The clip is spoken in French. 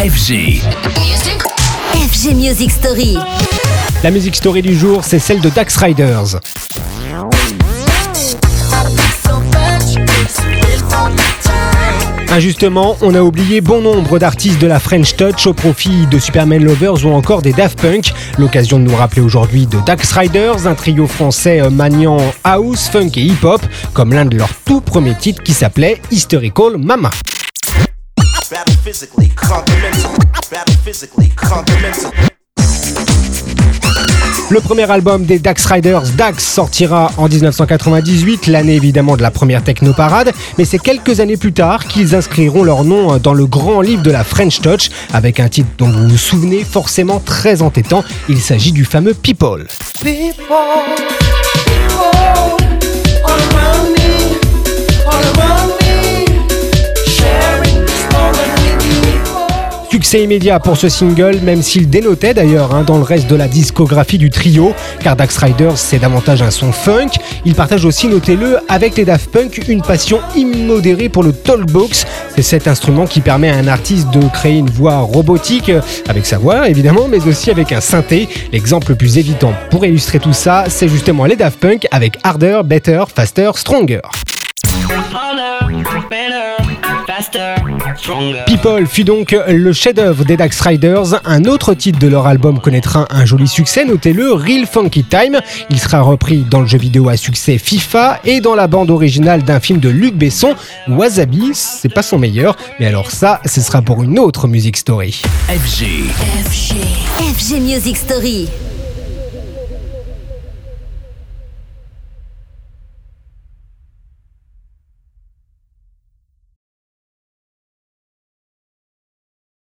FG. FG Music Story. La music story du jour, c'est celle de Dax Riders. Injustement, on a oublié bon nombre d'artistes de la French Touch au profit de Superman Lovers ou encore des Daft Punk. L'occasion de nous rappeler aujourd'hui de Dax Riders, un trio français maniant house, funk et hip-hop, comme l'un de leurs tout premiers titres qui s'appelait Hysterical Mama. Le premier album des Dax Riders, Dax, sortira en 1998, l'année évidemment de la première techno-parade, mais c'est quelques années plus tard qu'ils inscriront leur nom dans le grand livre de la French Touch, avec un titre dont vous vous souvenez forcément très entêtant, il s'agit du fameux People. Succès immédiat pour ce single, même s'il dénotait d'ailleurs dans le reste de la discographie du trio, car Dax Riders c'est davantage un son funk. Il partage aussi, notez-le, avec les Daft Punk une passion immodérée pour le talkbox. C'est cet instrument qui permet à un artiste de créer une voix robotique, avec sa voix évidemment, mais aussi avec un synthé. L'exemple le plus évident pour illustrer tout ça, c'est justement les Daft Punk avec Harder, Better, Faster, Stronger. People fut donc le chef-d'œuvre des Dax Riders. Un autre titre de leur album connaîtra un joli succès, notez-le, Real Funky Time. Il sera repris dans le jeu vidéo à succès FIFA et dans la bande originale d'un film de Luc Besson. Wasabi, c'est pas son meilleur, mais alors ça, ce sera pour une autre music story. FG FG Music Story.